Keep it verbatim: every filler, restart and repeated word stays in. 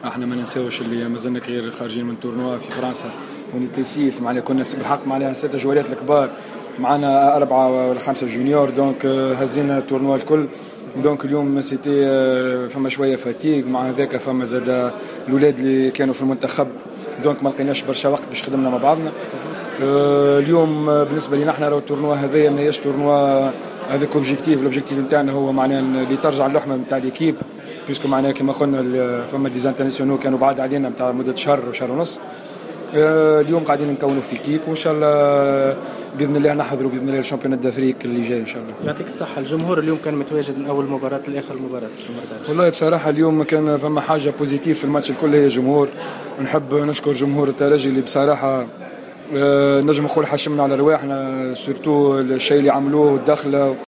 احنا ما ننساوش اللي مازلنا غير خارجين من تورنوا في فرنسا ونتيسيس معنا كنا بالحق معناها ستة جوالات الكبار معنا أربعة ولا خمسة جونيور دونك هزينا التورنوا الكل. دونك اليوم سيتي فما شويه فاتيغ مع هذاك فما زاد الاولاد اللي كانوا في المنتخب دونك ما لقيناش برشا وقت باش خدمنا مع بعضنا. اليوم بالنسبه لنا احنا راهو التورنوا هذايا ماهيش تورنوا هذاك اوبجيكتيف الاوبجيكتيف نتاعنا هو معناه اللي ترجع اللحمه نتاع ليكيب بيسكو معناه كما قلنا فما ديز انترناسيونال كانوا بعاد علينا نتاع مده شهر وشهر ونص. اليوم قاعدين نكونوا في كيب وان شاء الله باذن الله نحضروا باذن الله الشامبيونات دافريك اللي جاي ان شاء الله. يعطيك الصحه. الجمهور اليوم كان متواجد من اول مباراه لاخر مباراه. والله بصراحه اليوم كان فما حاجه بوزيتيف في الماتش الكل هي الجمهور. نحب نشكر جمهور الترجي اللي بصراحه نجم نقول حشمنا على رواحنا سورتو الشيء اللي عملوه الدخله